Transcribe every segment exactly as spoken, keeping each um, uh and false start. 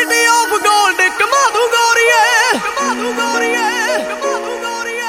City of gold ਕਮਾ ਦੂ ਗੋਰੀਏ, ਕਮਾ ਦੂ ਗੋਰੀਏ, ਕਮਾ ਦੂ ਗੋਰੀਏ।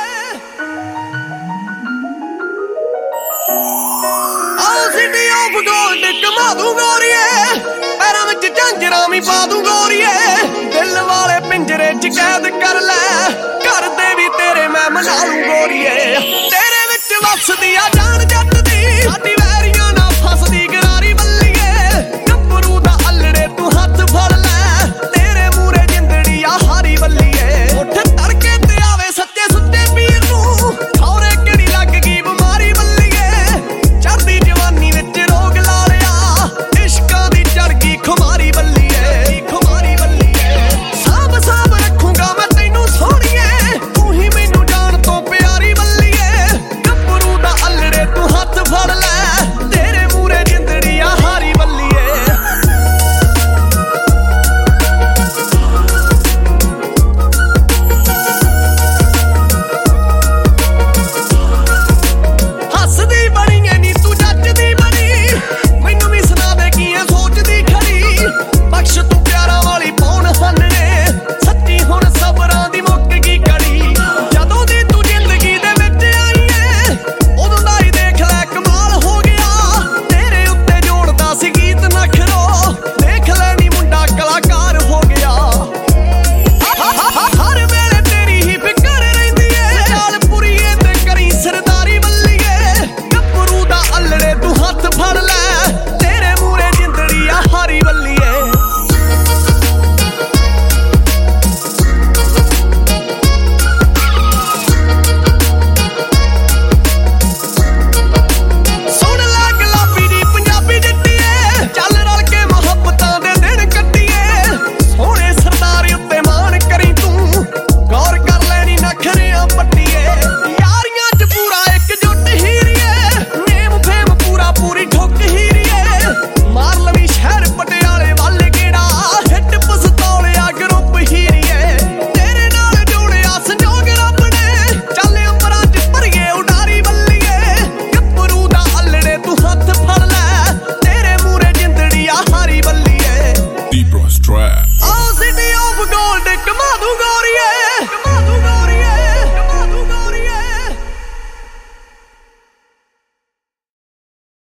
ਆਓ ਸਿਟੀ ਆਫ ਗੋਲਡ ਕਮਾ ਦੂ ਗੋਰੀਏ, ਪੈਰਾਂ ਵਿੱਚ ਝਾਂਜਰਾਂ ਵੀ ਪਾ ਦੂ ਗੋਰੀਏ। ਦਿਲ ਵਾਲੇ ਪਿੰਜਰੇ ਚ ਕੈਦ ਕਰ ਲੈ, ਘਰ ਦੇ ਵੀ ਤੇਰੇ ਮੈਂ ਮਨਾ ਲੂ ਗੋਰੀਏ। ਤੇਰੇ ਵਿੱਚ ਵੱਸਦੀ ਆ ਜਾਨ ਜੱਟ ਦੀ, ਸਾਡੀ ਵੈਰੀਆਂ ਨਾ ਫਸਦੀ ਗਰਾਰੀ ਬੱਲੀਏ। ਗੱਭਰੂ ਦਾ ਅਲੜੇ ਤੂੰ ਹੱਥ ਫੜ ਲੈ, ਤੇਰੇ ਮੂਰੇ ਜਿੰਦੜੀ ਆ ਹਾਰੀ ਬੱਲੀਏ। ਉੱਠ ਤੜਕੇ ਤੇ ਆਵੇ ਸੱਚੇ ਸੁੱਚੇ ਪੀਰ ਨੂੰ, ਖੌਰੇ ਕਿਹੜੀ ਲੱਗ ਗਈ ਬਿਮਾਰੀ ਬੱਲੀਏ। ਚੜ੍ਹਦੀ ਜਵਾਨੀ ਵਿੱਚ ਰੋਗ ਲਾ ਲਿਆ, ਇਸ਼ਕਾਂ ਦੀ ਚੜ੍ਹ ਗਈ ਖੁਮਾਰੀ ਬੱਲੀਏ, ਖੁਮਾਰੀ ਬੱਲੀਏ। ਸਾਂਭ ਸਾਂਭ ਰੱਖੂੰਗਾ ਮੈਂ ਤੈਨੂੰ ਸੋਹਣੀਏ, ਤੂੰ ਹੀ ਮੈਨੂੰ ਜਾਣ ਤੋਂ ਪਿਆਰੀ ਬੱਲੀਏ। ਗੱਭਰੂ ਦਾ ਅਲੜੇ ਤੂੰ ਹੱਥ ਫੜ ਲੈ, ਤੇਰੇ ਮੂਰੇ ਜਿੰਦੜੀ ਆ ਹਾਰੀ ਬੱਲੀਏ। ਹੱਸਦੀ ਬਣੀ ਐ ਨੀ ਤੂੰ ਜੱਜਦੀ ਬਣੀ, ਮੈਨੂੰ ਵੀ ਸੁਣਾ ਦੇ ਕੀ ਐ ਸੋਚਦੀ ਖੜੀ। ਬਖਸ਼ ਤੂੰ ਪਿਆਰਾਂ ਵਾਲੀ ਪੌਣ ਹੰਨੇ, ਸੱਚੀ ਹੁਣ ਸਬਰਾਂ ਦੀ ਮੁੱਕ ਗਈ ਕੜੀ। ਜਦੋਂ ਦੀ ਤੂੰ ਜ਼ਿੰਦਗੀ ਦੇ ਵਿੱਚ ਆਈ ਐ, ਉਦੋਂ ਦਾ ਹੀ ਦੇਖ ਲੈ ਕਮਾਲ ਹੋ ਗਿਆ। ਤੇਰੇ ਉੱਤੇ ਜੋੜਦਾ ਸੀ ਗੀਤ ਨਖਰੋ,